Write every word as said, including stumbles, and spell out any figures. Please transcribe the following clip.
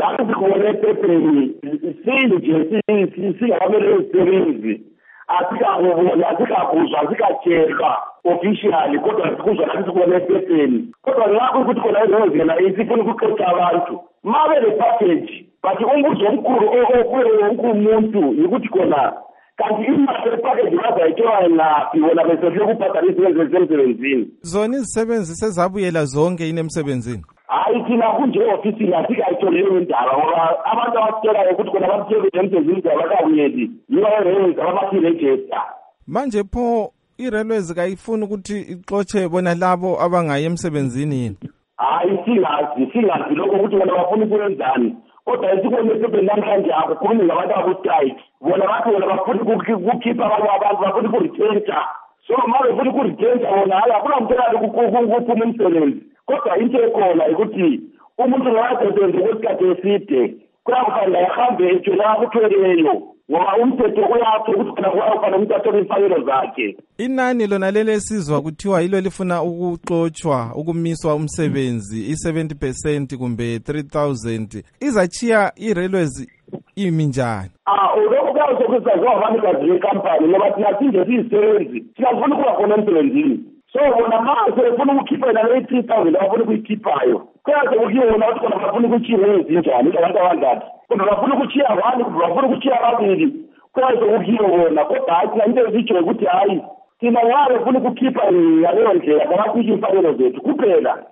lapho sikhona ephepheni sinje singabameleli esisebenzi asikabona asikabuzwa asikatshekha officially kodwa sikuzwa lapho sikhona ephepheni kodwa lapho ukuthi khona izozela isifuna ukuqoqa abantu mabe le package bathi umbuzo omkhulu okuyo wonke umuntu ukuthi khona kanti imali epackage bazayithola naphi wona bese ukubhadalisa ezemsebenzini zona izisebenzi sezabuyela zonke inemsebenzini hayi thina kunje ofisini asikayitholi leyo ndaba ngoba abantu abasitshelayo ukuthi khona basebenza emsebenzini abakabuyeli yibo abayenza abathi-register manje pho i-railways kayifuni ukuthi ixotshe bona labo abangayi emsebenzini yini hayi singazi singazi lokho ukuthi bona bafuna ukwenzani kodwa isikole esebenzini namhlanje akukhulumi ngabantu abaku-strike bona bathi bona bafuna ukukhipha abanye abantu bafuna ukurithenta so ma befuna ukurithenta bona hayi akunamthelali ukuphuma umsebenzi kodwa into ekhona ukuthi umuntu ngasebenza kwesikhathi eside kuyakufanele ahambe ejula akuthweleyo ngoba umthetho uyatsho ukuthi khona kuyakufanele umuntu athole imfanelo zakhe. Inani lona lele sizwa kuthiwa yilo lifuna ukuxotshwa ukumiswa umsebenzi i-seventy percent kumbe three thousand izachiya i-railways imi njani? Ah lokho kuyazokuzwa abanikazi bekampani ngoba thina sinje siyisebenzi siyafuna ukuba khona emsebenzini so bona manje ufuna ukukhipha la three thousand abafuna ukuyikhiphayo kwaze ukuyona ukuthi bona bafuna ukuchiya ezinjani abantu abangaki kodwa bafuna ukuchiya abantu bafuna ukuchiya ababili kwaze ukuyona kodwa hayi thina into ezitsho ukuthi hayi thina ngabe ufuna ukukhipha ngaleyo ndlela ngabathi imfanelo zethu kuphela